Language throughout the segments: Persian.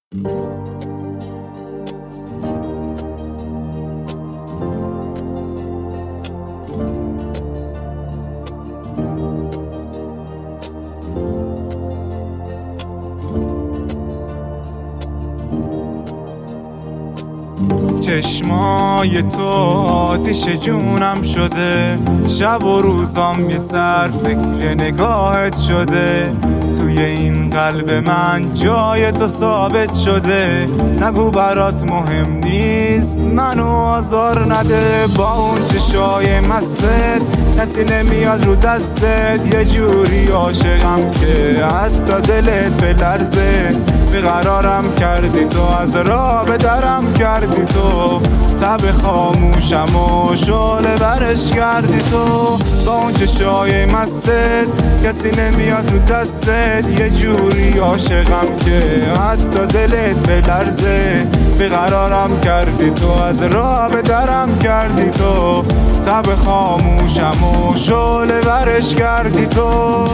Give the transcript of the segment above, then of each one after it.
چشمای تو آتیش جونم شده، شب و روزام یه سر فکر نگاهت شده. توی این قلب من جای تو ثابت شده، نگو برات مهم نیست منو آزار نده. با اون چشای مستت کسی نمیاد رو دستت، یه جوری عاشقم که حتی دلت بلرزه. بیقرارم کردی تو، از راه به درم کردی تو، تب خاموشم و شعله برش کردی تو. با اون چشای مستت کسی نمیاد رو دستت، یه جوری عاشقم که حتی دلت بلرزه. بیقرارم کردی تو، از راه به درم کردی تو، تب خاموشم و شعله برش کردی تو.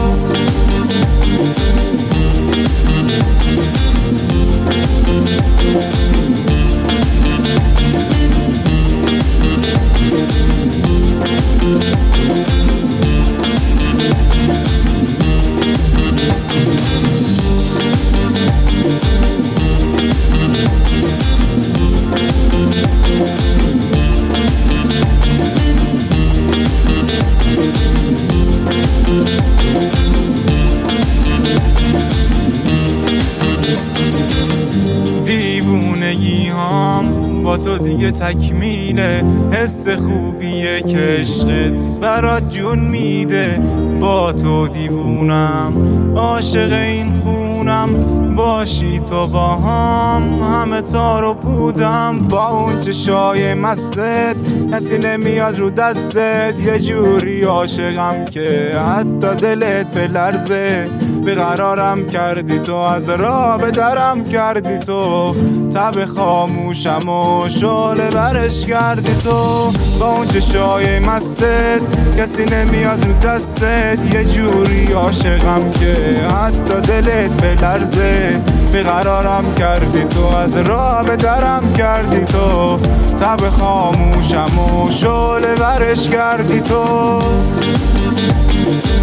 دیوونگی هام با تو دیگه تکمیله، حس خوبیه که عشقت برات جون میده. با تو دیوونم، عاشق این خونم، باشی تو با همه تارو بودم. با اون چشای مستت کسی نمیاد رو دستت، یه جوری عاشقم که حتی دلت بلرزه. بیقرارم کردی تو، از راه به درم کردی تو، تب خاموشم و شعله برش کردی تو. با اون چشای مستت کسی نمیاد رو دستت، یه جوری عاشقم که حتی دلت بلرزه. بیقرارم کردی تو، از راه به درم کردی تو، تب خاموشم و شعله برش کردی تو.